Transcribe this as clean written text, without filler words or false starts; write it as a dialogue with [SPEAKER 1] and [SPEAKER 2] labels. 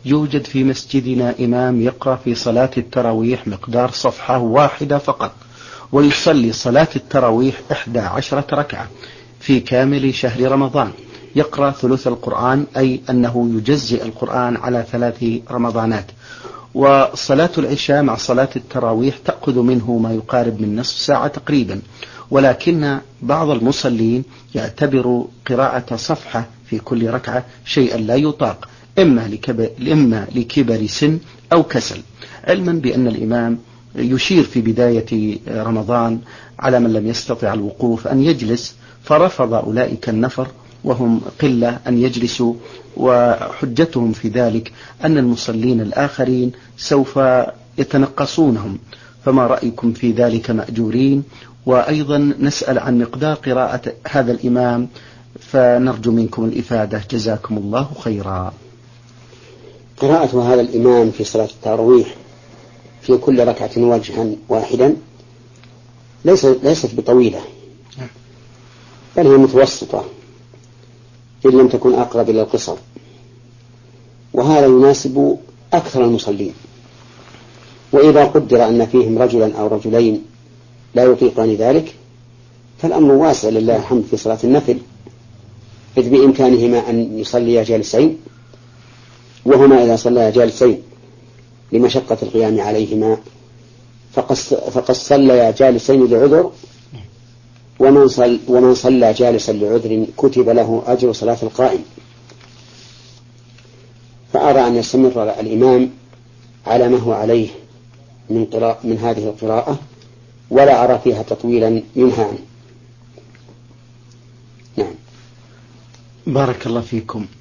[SPEAKER 1] يوجد في مسجدنا إمام يقرأ في صلاة التراويح مقدار صفحة واحدة فقط، ويصلي صلاة التراويح 11 ركعة في كامل شهر رمضان، يقرأ ثلث القرآن، أي أنه يجزئ القرآن على 3 رمضانات. وصلاة العشاء مع صلاة التراويح تأخذ منه ما يقارب من نصف ساعة تقريبا، ولكن بعض المصلين يعتبر قراءة صفحة في كل ركعة شيئا لا يطاق، إما لكبر سن أو كسل، علما بأن الإمام يشير في بداية رمضان على من لم يستطع الوقوف أن يجلس، فرفض أولئك النفر وهم قلة أن يجلسوا، وحجتهم في ذلك أن المصلين الآخرين سوف يتنقصونهم. فما رأيكم في ذلك مأجورين؟ وأيضا نسأل عن مقدار قراءة هذا الإمام، فنرجو منكم الإفادة، جزاكم الله خيرا.
[SPEAKER 2] قراءة هذا الإمام في صلاة التراويح في كل ركعة وجها واحدا ليست بطويلة، بل هي متوسطة إن لم تكن أقرب إلى القصر، وهذا يناسب أكثر المصلين. وإذا قدر أن فيهم رجلا أو رجلين لا يطيقان ذلك فالأمر واسع لله الحمد في صلاة النفل، إذ بإمكانهما أن يصليا جالسين، وهما إذا صليا جالسين لمشقة القيام عليهما فقد صليا جالسين لعذر، ومن صلى جالسا لعذر كتب له أجر صلاة القائم. فأرى أن يستمر الإمام على ما هو عليه من هذه القراءة، ولا أرى فيها تطويلا ينهى عنه. نعم.
[SPEAKER 1] بارك الله فيكم.